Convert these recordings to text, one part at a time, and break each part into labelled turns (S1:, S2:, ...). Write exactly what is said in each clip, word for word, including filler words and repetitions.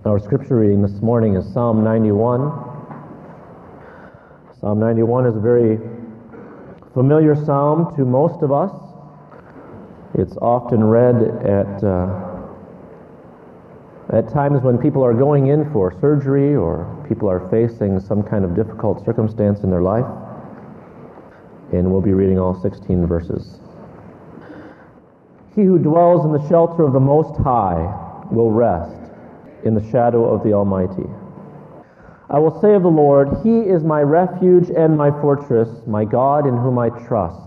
S1: Our scripture reading this morning is Psalm ninety-one. Psalm ninety-one is a very familiar psalm to most of us. It's often read at uh, at times when people are going in for surgery or people are facing some kind of difficult circumstance in their life. And we'll be reading all sixteen verses. He who dwells in the shelter of the Most High will rest in the shadow of the Almighty. I will say of the Lord, He is my refuge and my fortress, my God in whom I trust.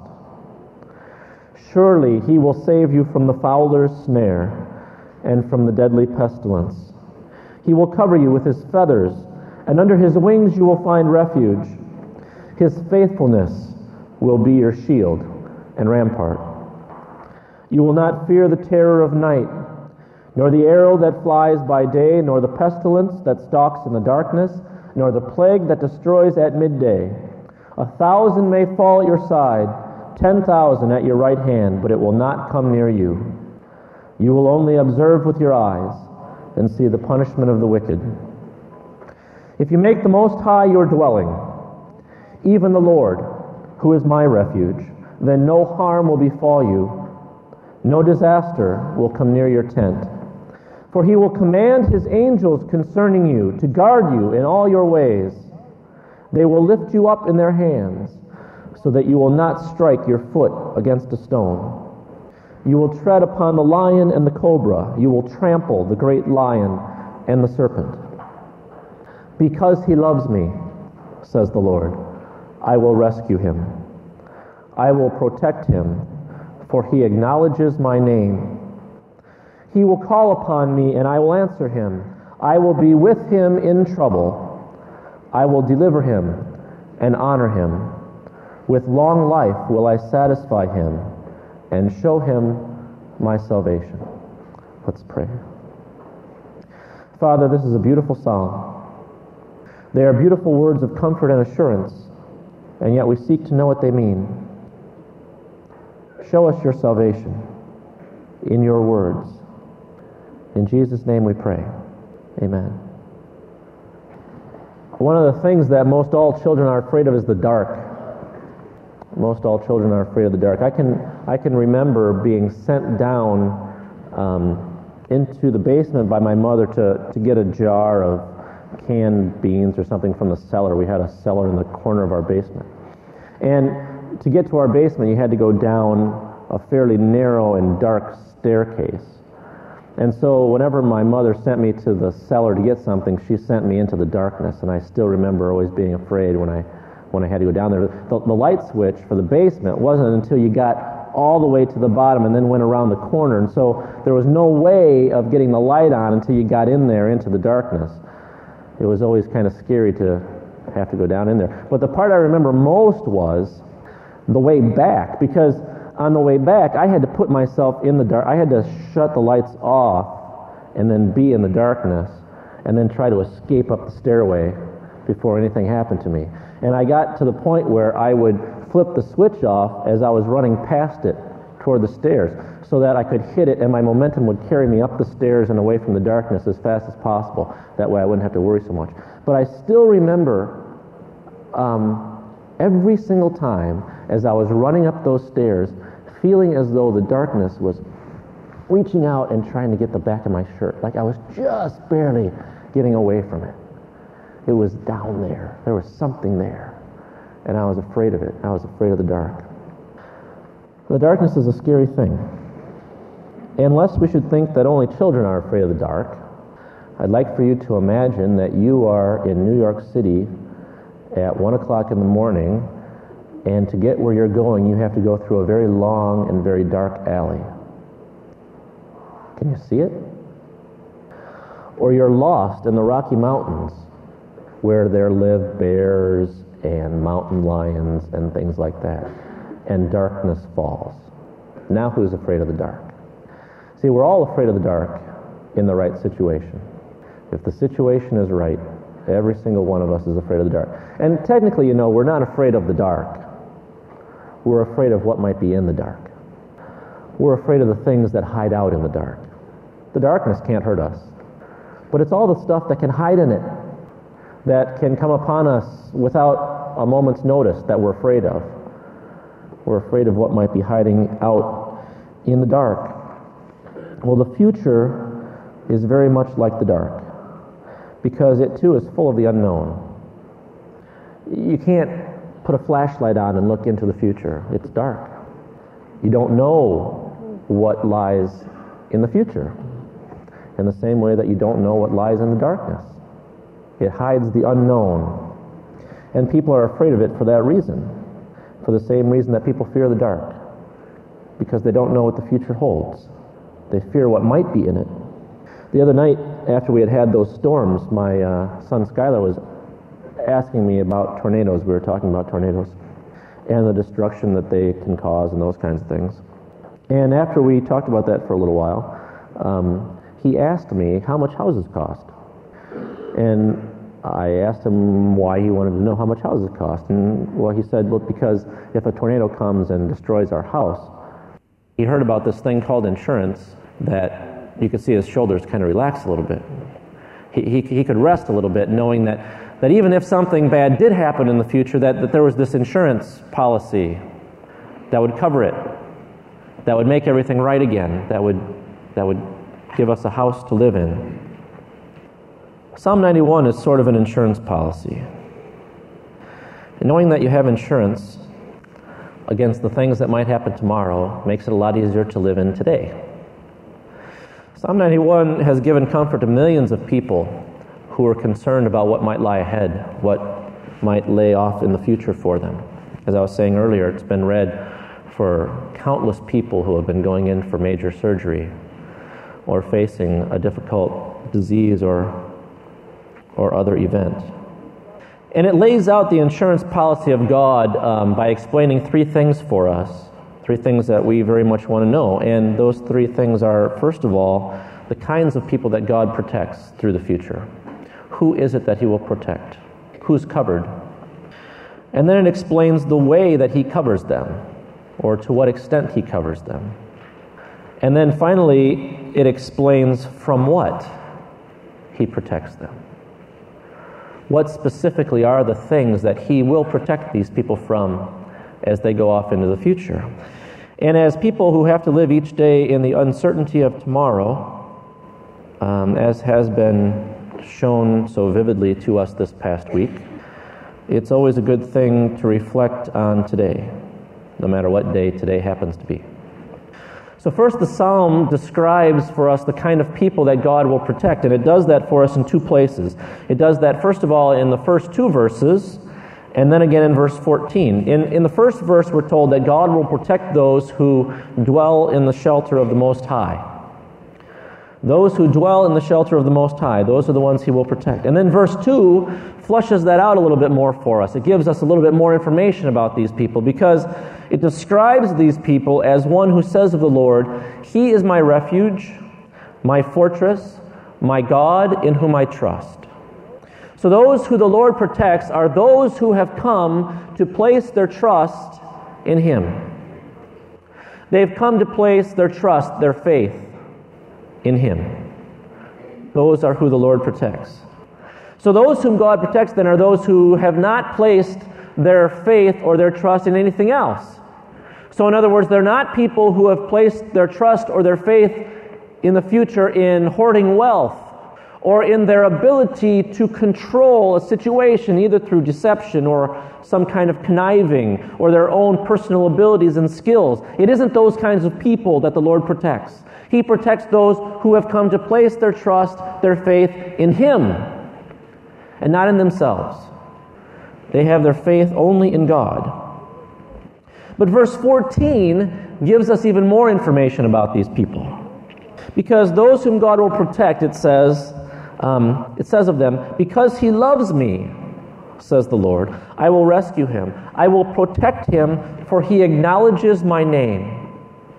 S1: Surely He will save you from the fowler's snare and from the deadly pestilence. He will cover you with His feathers, and under His wings you will find refuge. His faithfulness will be your shield and rampart. You will not fear the terror of night, nor the arrow that flies by day, nor the pestilence that stalks in the darkness, nor the plague that destroys at midday. A thousand may fall at your side, ten thousand at your right hand, but it will not come near you. You will only observe with your eyes and see the punishment of the wicked. If you make the Most High your dwelling, even the Lord, who is my refuge, then no harm will befall you, no disaster will come near your tent. For He will command His angels concerning you to guard you in all your ways. They will lift you up in their hands so that you will not strike your foot against a stone. You will tread upon the lion and the cobra. You will trample the great lion and the serpent. Because He loves me, says the Lord, I will rescue Him. I will protect Him, for He acknowledges my name. He will call upon me, and I will answer him. I will be with him in trouble. I will deliver him and honor him. With long life will I satisfy him and show him my salvation. Let's pray. Father, this is a beautiful psalm. They are beautiful words of comfort and assurance, and yet we seek to know what they mean. Show us your salvation in your words. In Jesus' name we pray. Amen. One of the things that most all children are afraid of is the dark. Most all children are afraid of the dark. I can I can remember being sent down um, into the basement by my mother to, to get a jar of canned beans or something from the cellar. We had a cellar in the corner of our basement. And to get to our basement, you had to go down a fairly narrow and dark staircase. And so whenever my mother sent me to the cellar to get something, she sent me into the darkness, and I still remember always being afraid when I when I had to go down there. The, the light switch for the basement wasn't until you got all the way to the bottom and then went around the corner, and so there was no way of getting the light on until you got in there into the darkness. It was always kind of scary to have to go down in there. But the part I remember most was the way back, because on the way back, I had to put myself in the dark. I had to shut the lights off and then be in the darkness and then try to escape up the stairway before anything happened to me. And I got to the point where I would flip the switch off as I was running past it toward the stairs so that I could hit it and my momentum would carry me up the stairs and away from the darkness as fast as possible. That way I wouldn't have to worry so much. But I still remember um, every single time as I was running up those stairs, feeling as though the darkness was reaching out and trying to get the back of my shirt, like I was just barely getting away from it. It was down there. There was something there, and I was afraid of it. I was afraid of the dark. The darkness is a scary thing. And lest we should think that only children are afraid of the dark, I'd like for you to imagine that you are in New York City at one o'clock in the morning, and to get where you're going, you have to go through a very long and very dark alley. Can you see it? Or you're lost in the Rocky Mountains, where there live bears and mountain lions and things like that, and darkness falls. Now who's afraid of the dark? See, we're all afraid of the dark in the right situation. If the situation is right, every single one of us is afraid of the dark. And technically, you know, we're not afraid of the dark. We're afraid of what might be in the dark. We're afraid of the things that hide out in the dark. The darkness can't hurt us. But it's all the stuff that can hide in it, that can come upon us without a moment's notice, that we're afraid of. We're afraid of what might be hiding out in the dark. Well, the future is very much like the dark, because it too is full of the unknown. You can't put a flashlight on and look into the future. It's dark. You don't know what lies in the future, in the same way that you don't know what lies in the darkness. It hides the unknown. And people are afraid of it for that reason, for the same reason that people fear the dark, because they don't know what the future holds. They fear what might be in it. The other night, after we had had those storms, my uh, son Skylar was asking me about tornadoes. We were talking about tornadoes and the destruction that they can cause and those kinds of things. And after we talked about that for a little while, um, he asked me how much houses cost. And I asked him why he wanted to know how much houses cost. And, well, he said, well, because if a tornado comes and destroys our house, he heard about this thing called insurance that you could see his shoulders kind of relax a little bit. He, he, he could rest a little bit knowing that, that even if something bad did happen in the future, that, that there was this insurance policy that would cover it, that would make everything right again, that would, that would give us a house to live in. Psalm ninety-one is sort of an insurance policy. And knowing that you have insurance against the things that might happen tomorrow makes it a lot easier to live in today. Psalm ninety-one has given comfort to millions of people who are concerned about what might lie ahead, what might lay off in the future for them. As I was saying earlier, it's been read for countless people who have been going in for major surgery or facing a difficult disease or or other event. And it lays out the insurance policy of God um, by explaining three things for us, three things that we very much want to know. And those three things are, first of all, the kinds of people that God protects through the future. Who is it that He will protect? Who's covered? And then it explains the way that He covers them, or to what extent He covers them. And then finally, it explains from what He protects them. What specifically are the things that He will protect these people from as they go off into the future? And as people who have to live each day in the uncertainty of tomorrow, um, as has been shown so vividly to us this past week, it's always a good thing to reflect on today, no matter what day today happens to be. So first, the psalm describes for us the kind of people that God will protect, and it does that for us in two places. It does that, first of all, in the first two verses, and then again in verse fourteen. In, in the first verse, we're told that God will protect those who dwell in the shelter of the Most High. Those who dwell in the shelter of the Most High, those are the ones He will protect. And then verse two flushes that out a little bit more for us. It gives us a little bit more information about these people, because it describes these people as one who says of the Lord, He is my refuge, my fortress, my God in whom I trust. So those who the Lord protects are those who have come to place their trust in Him. They've come to place their trust, their faith in Him. Those are who the Lord protects. So those whom God protects then are those who have not placed their faith or their trust in anything else. So in other words, they're not people who have placed their trust or their faith in the future in hoarding wealth or in their ability to control a situation either through deception or some kind of conniving or their own personal abilities and skills. It isn't those kinds of people that the Lord protects. He protects those who have come to place their trust, their faith in Him and not in themselves. They have their faith only in God. But verse fourteen gives us even more information about these people. Because those whom God will protect, it says, um, it says of them, because He loves me, says the Lord, I will rescue him. I will protect him, for he acknowledges my name.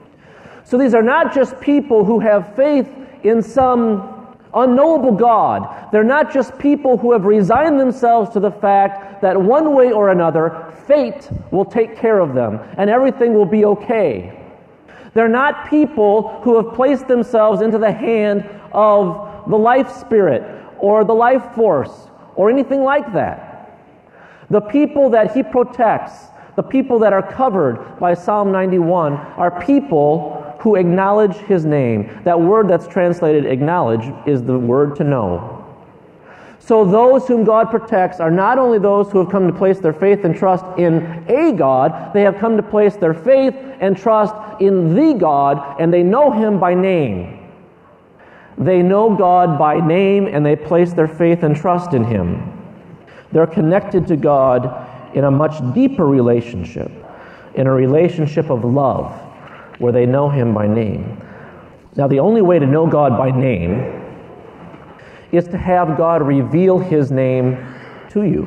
S1: So these are not just people who have faith in some unknowable God. They're not just people who have resigned themselves to the fact that one way or another, fate will take care of them and everything will be okay. They're not people who have placed themselves into the hand of the life spirit or the life force or anything like that. The people that he protects, the people that are covered by Psalm ninety-one, are people who acknowledge his name. That word that's translated acknowledge is the word to know. So those whom God protects are not only those who have come to place their faith and trust in a God, they have come to place their faith and trust in the God, and they know him by name. They know God by name, and they place their faith and trust in him. They're connected to God in a much deeper relationship, in a relationship of love, where they know him by name. Now, the only way to know God by name is to have God reveal his name to you.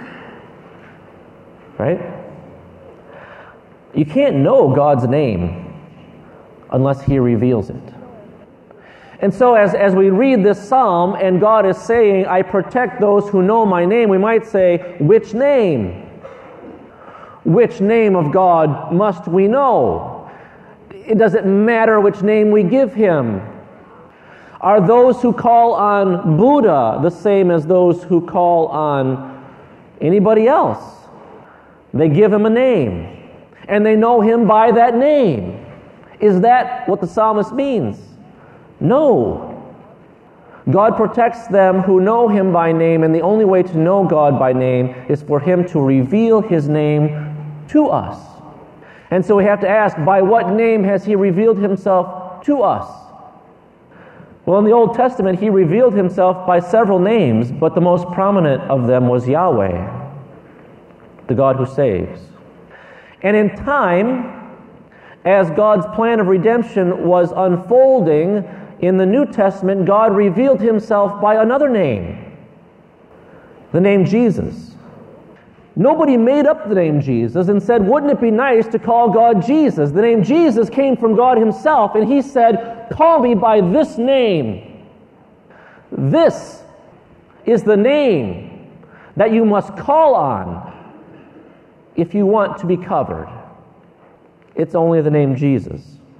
S1: Right? You can't know God's name unless he reveals it. And so as, as we read this psalm and God is saying, I protect those who know my name, we might say, which name? Which name of God must we know? It doesn't matter which name we give him. Are those who call on Buddha the same as those who call on anybody else? They give him a name, and they know him by that name. Is that what the psalmist means? No. God protects them who know him by name, and the only way to know God by name is for him to reveal his name to us. And so we have to ask, by what name has he revealed himself to us? Well, in the Old Testament, he revealed himself by several names, but the most prominent of them was Yahweh, the God who saves. And in time, as God's plan of redemption was unfolding in the New Testament, God revealed himself by another name, the name Jesus. Nobody made up the name Jesus and said, wouldn't it be nice to call God Jesus? The name Jesus came from God himself, and he said, call me by this name. This is the name that you must call on if you want to be covered. It's only the name Jesus.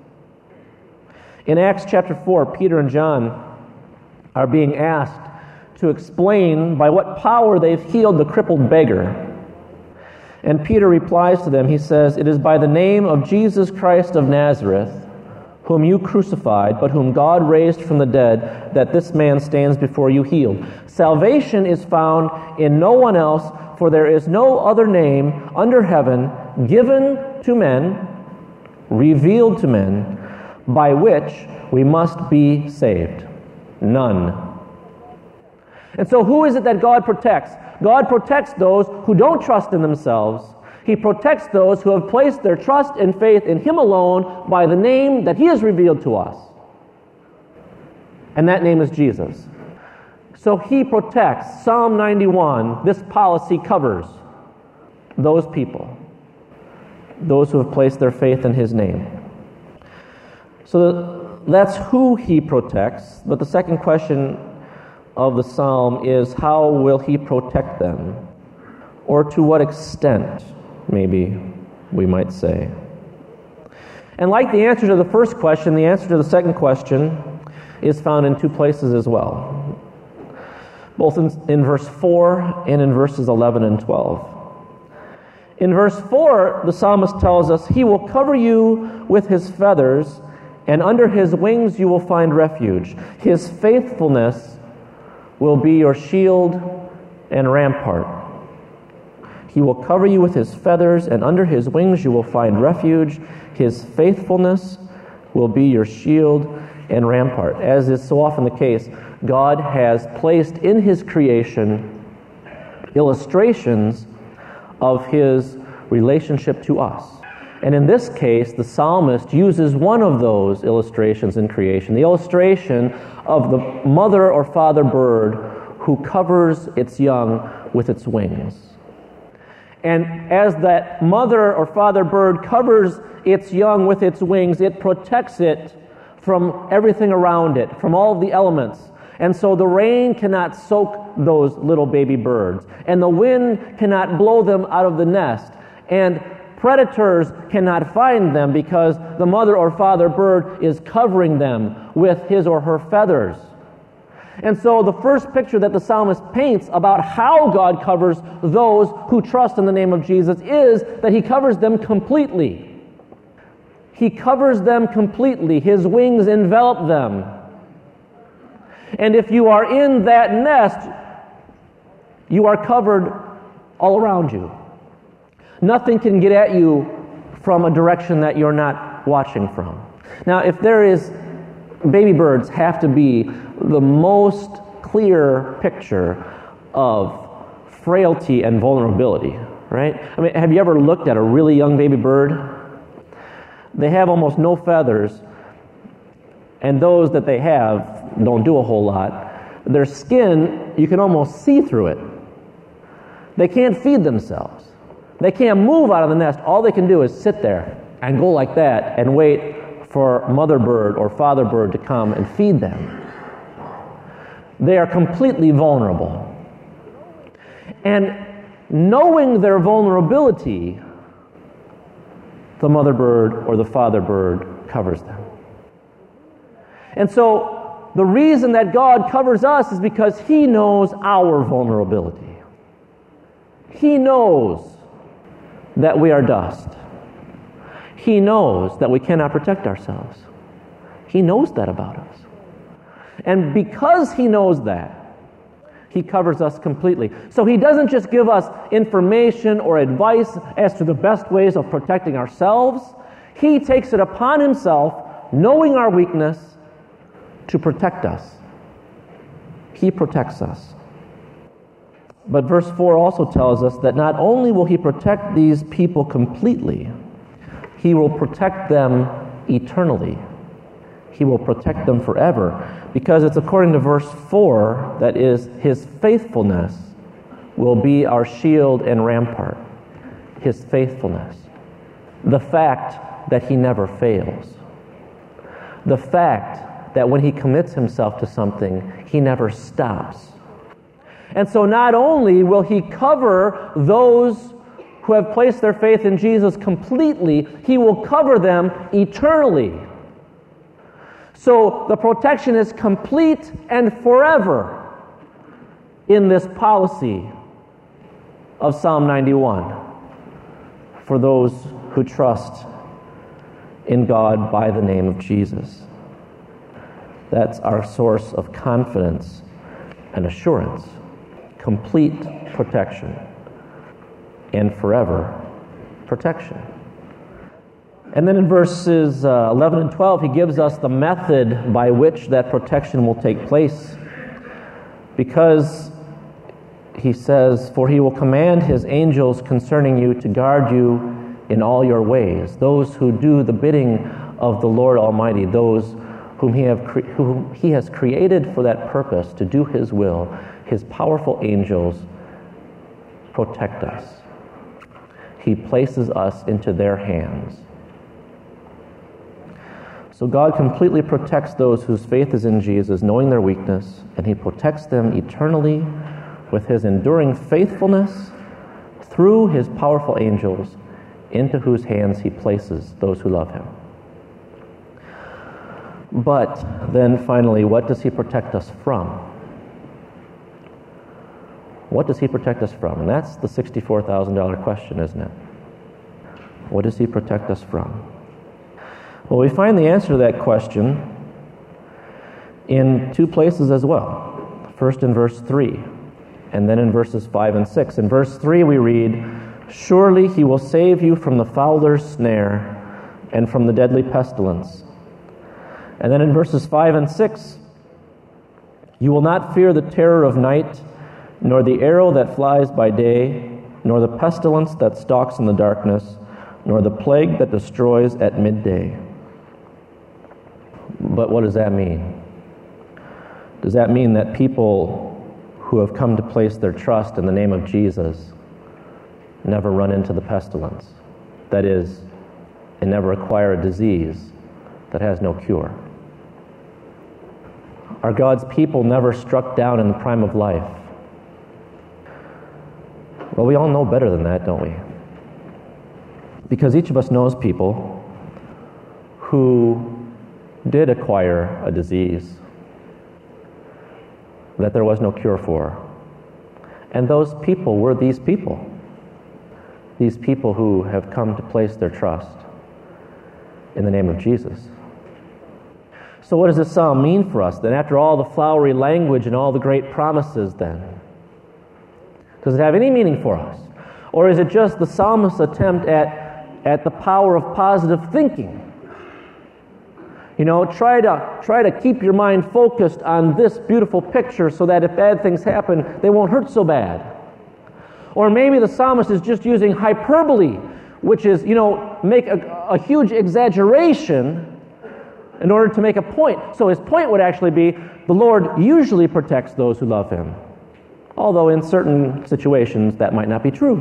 S1: In Acts chapter four, Peter and John are being asked to explain by what power they've healed the crippled beggar. And Peter replies to them, he says, it is by the name of Jesus Christ of Nazareth, whom you crucified, but whom God raised from the dead, that this man stands before you healed. Salvation is found in no one else, for there is no other name under heaven given to men, revealed to men, by which we must be saved. None. And so who is it that God protects? God protects those who don't trust in themselves. He protects those who have placed their trust and faith in him alone by the name that he has revealed to us. And that name is Jesus. So he protects. Psalm ninety-one, this policy covers those people, those who have placed their faith in his name. So that's who he protects. But the second question of the psalm is, how will he protect them? Or to what extent, maybe we might say. And like the answer to the first question, the answer to the second question is found in two places as well, both in, in verse four and in verses eleven and twelve. In verse four, the psalmist tells us, he will cover you with his feathers, and under his wings you will find refuge. His faithfulness will be your shield and rampart. He will cover you with his feathers, and under his wings you will find refuge. His faithfulness will be your shield and rampart. As is so often the case, God has placed in his creation illustrations of his relationship to us. And in this case, the psalmist uses one of those illustrations in creation, the illustration of the mother or father bird who covers its young with its wings. And as that mother or father bird covers its young with its wings, it protects it from everything around it, from all of the elements. And so the rain cannot soak those little baby birds, and the wind cannot blow them out of the nest, and predators cannot find them because the mother or father bird is covering them with his or her feathers. And so the first picture that the psalmist paints about how God covers those who trust in the name of Jesus is that he covers them completely. He covers them completely. His wings envelop them. And if you are in that nest, you are covered all around you. Nothing can get at you from a direction that you're not watching from. Now, if there is, baby birds have to be the most clear picture of frailty and vulnerability, right? I mean, have you ever looked at a really young baby bird? They have almost no feathers, and those that they have don't do a whole lot. Their skin, you can almost see through it. They can't feed themselves. They can't move out of the nest. All they can do is sit there and go like that and wait for mother bird or father bird to come and feed them. They are completely vulnerable. And knowing their vulnerability, the mother bird or the father bird covers them. And so the reason that God covers us is because he knows our vulnerability. He knows that we are dust. He knows that we cannot protect ourselves. He knows that about us. And because he knows that, he covers us completely. So he doesn't just give us information or advice as to the best ways of protecting ourselves. He takes it upon himself, knowing our weakness, to protect us. He protects us. But verse four also tells us that not only will he protect these people completely, he will protect them eternally. He will protect them forever. Because it's according to verse four, that is, his faithfulness will be our shield and rampart. His faithfulness. The fact that he never fails. The fact that when he commits himself to something, he never stops. And so not only will he cover those who have placed their faith in Jesus completely, he will cover them eternally. So the protection is complete and forever in this policy of Psalm ninety-one for those who trust in God by the name of Jesus. That's our source of confidence and assurance. Complete protection and forever protection. And then in verses uh, eleven and twelve, he gives us the method by which that protection will take place. Because he says, "For he will command his angels concerning you to guard you in all your ways." Those who do the bidding of the Lord Almighty, those whom he, have cre- whom he has created for that purpose, to do his will, his powerful angels protect us. He places us into their hands. So God completely protects those whose faith is in Jesus, knowing their weakness, and he protects them eternally with his enduring faithfulness through his powerful angels, into whose hands he places those who love him. But then finally, what does he protect us from? What does he protect us from? And that's the sixty-four thousand dollars question, isn't it? What does he protect us from? Well, we find the answer to that question in two places as well. First in verse three, and then in verses five and six. In verse three we read, "Surely he will save you from the fowler's snare and from the deadly pestilence." And then in verses five and six, "You will not fear the terror of night, nor the arrow that flies by day, nor the pestilence that stalks in the darkness, nor the plague that destroys at midday." But what does that mean? Does that mean that people who have come to place their trust in the name of Jesus never run into the pestilence? That is, and never acquire a disease that has no cure? Are God's people never struck down in the prime of life? Well, we all know better than that, don't we? Because each of us knows people who did acquire a disease, that there was no cure for. And those people were these people. These people who have come to place their trust in the name of Jesus. So what does this psalm mean for us then? After all the flowery language and all the great promises then, does it have any meaning for us? Or is it just the psalmist's attempt at, at the power of positive thinking? You know, try to, try to keep your mind focused on this beautiful picture so that if bad things happen, they won't hurt so bad. Or maybe the psalmist is just using hyperbole, which is, you know, make a, a huge exaggeration in order to make a point. So his point would actually be, the Lord usually protects those who love him. Although in certain situations that might not be true.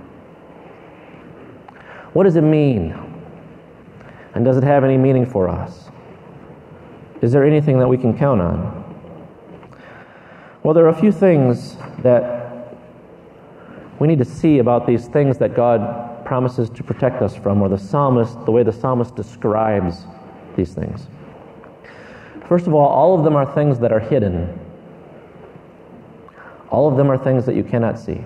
S1: What does it mean? And does it have any meaning for us? Is there anything that we can count on? Well, there are a few things that we need to see about these things that God promises to protect us from, or the psalmist, the way the psalmist describes these things. First of all, all of them are things that are hidden. All of them are things that you cannot see.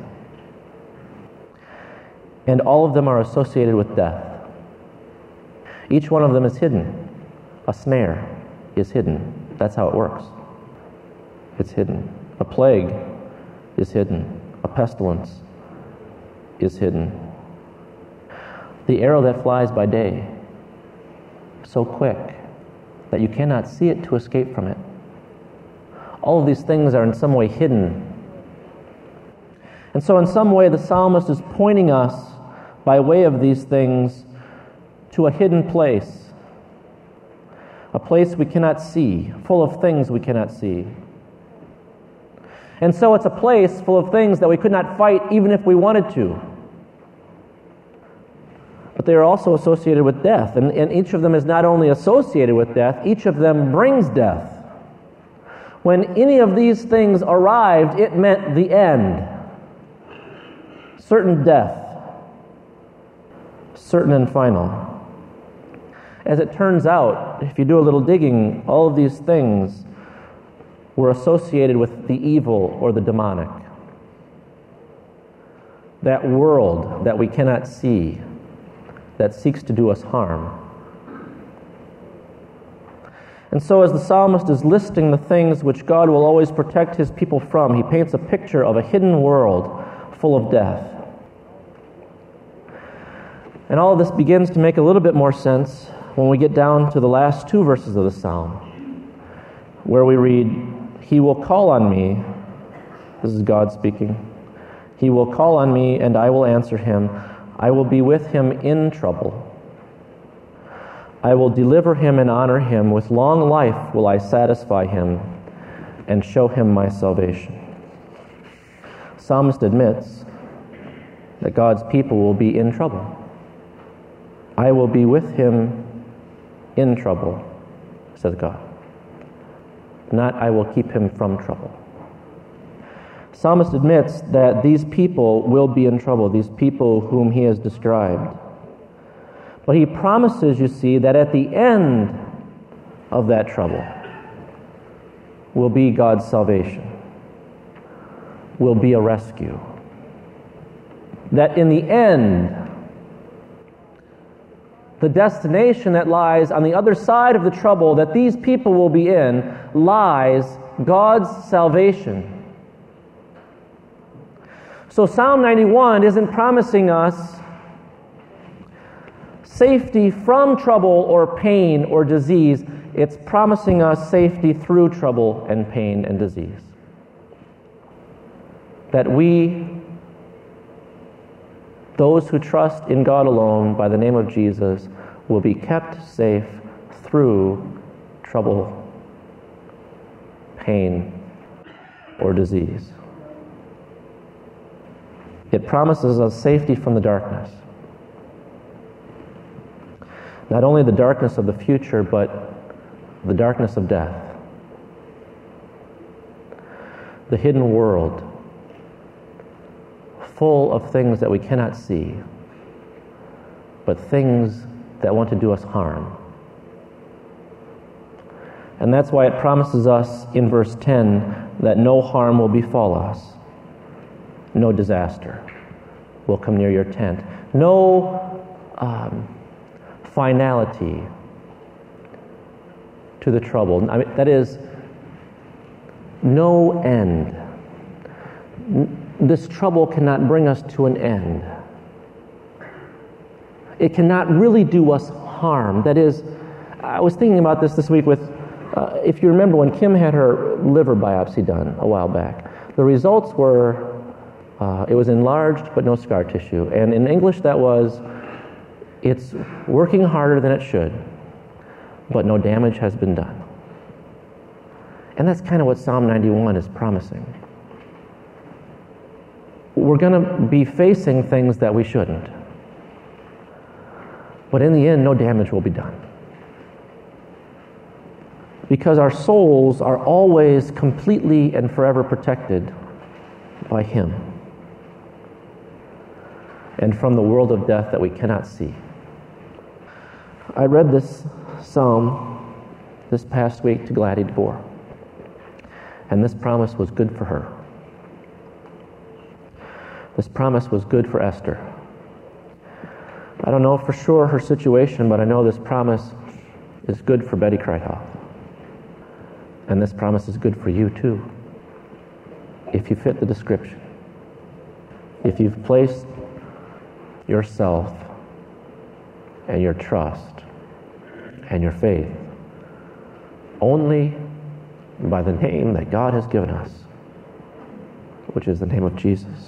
S1: And all of them are associated with death. Each one of them is hidden. A snare is hidden. That's how it works. It's hidden. A plague is hidden. A pestilence is hidden. The arrow that flies by day, so quick that you cannot see it to escape from it. All of these things are in some way hidden. And so in some way the psalmist is pointing us by way of these things to a hidden place. A place we cannot see, full of things we cannot see. And so it's a place full of things that we could not fight even if we wanted to. But they are also associated with death. And, and each of them is not only associated with death, each of them brings death. When any of these things arrived, it meant the end. Certain death. Certain and final. As it turns out, if you do a little digging, all of these things were associated with the evil or the demonic. That world that we cannot see, that seeks to do us harm. And so as the psalmist is listing the things which God will always protect his people from, he paints a picture of a hidden world full of death. And all of this begins to make a little bit more sense when we get down to the last two verses of the psalm, where we read, "He will call on me," this is God speaking, "He will call on me, and I will answer him. I will be with him in trouble. I will deliver him and honor him. With long life will I satisfy him and show him my salvation." The psalmist admits that God's people will be in trouble. I will be with him in trouble, says God. Not I will keep him from trouble. The psalmist admits that these people will be in trouble, these people whom he has described. But he promises, you see, that at the end of that trouble will be God's salvation, will be a rescue. That in the end, the destination that lies on the other side of the trouble that these people will be in lies God's salvation. So Psalm ninety-one isn't promising us safety from trouble or pain or disease. It's promising us safety through trouble and pain and disease. That we, those who trust in God alone by the name of Jesus, will be kept safe through trouble, pain, or disease. It promises us safety from the darkness. Not only the darkness of the future, but the darkness of death. The hidden world, full of things that we cannot see, but things that want to do us harm. And that's why it promises us in verse ten that no harm will befall us, no disaster will come near your tent, no um, finality to the trouble. I mean, that is, no end. This trouble cannot bring us to an end. It cannot really do us harm. That is, I was thinking about this this week with, uh, if you remember when Kim had her liver biopsy done a while back, the results were, uh, it was enlarged but no scar tissue. And in English that was, it's working harder than it should, but no damage has been done. And that's kind of what Psalm ninety-one is promising. We're going to be facing things that we shouldn't. But in the end, no damage will be done. Because our souls are always completely and forever protected by Him. And from the world of death that we cannot see. I read this psalm this past week to Gladys DeBoer. And this promise was good for her. This promise was good for Esther. I don't know for sure her situation, but I know this promise is good for Betty Kreithoff. And this promise is good for you too, if you fit the description. If you've placed yourself and your trust and your faith only by the name that God has given us, which is the name of Jesus.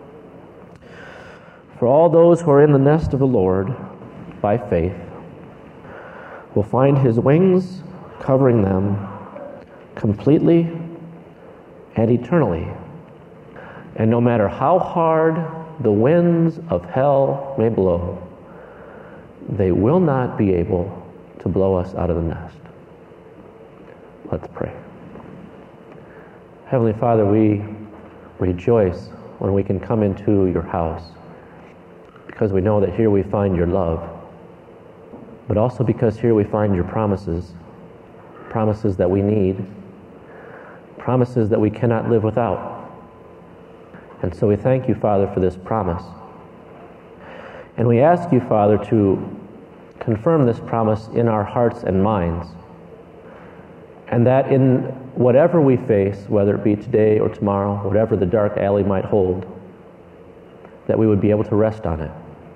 S1: For all those who are in the nest of the Lord by faith will find His wings covering them completely and eternally. And no matter how hard the winds of hell may blow, they will not be able to blow us out of the nest. Let's pray. Heavenly Father, we rejoice when we can come into your house, because we know that here we find your love, but also because here we find your promises, promises that we need, promises that we cannot live without. And so we thank you, Father, for this promise. And we ask you, Father, to confirm this promise in our hearts and minds, and that in whatever we face, whether it be today or tomorrow, whatever the dark alley might hold, that we would be able to rest on it.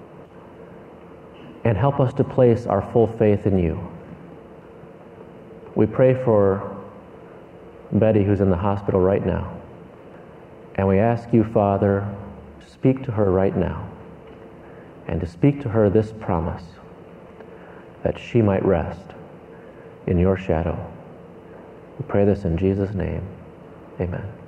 S1: And help us to place our full faith in you. We pray for Betty, who's in the hospital right now. And we ask you, Father, to speak to her right now. And to speak to her this promise, that she might rest in your shadow. We pray this in Jesus' name. Amen.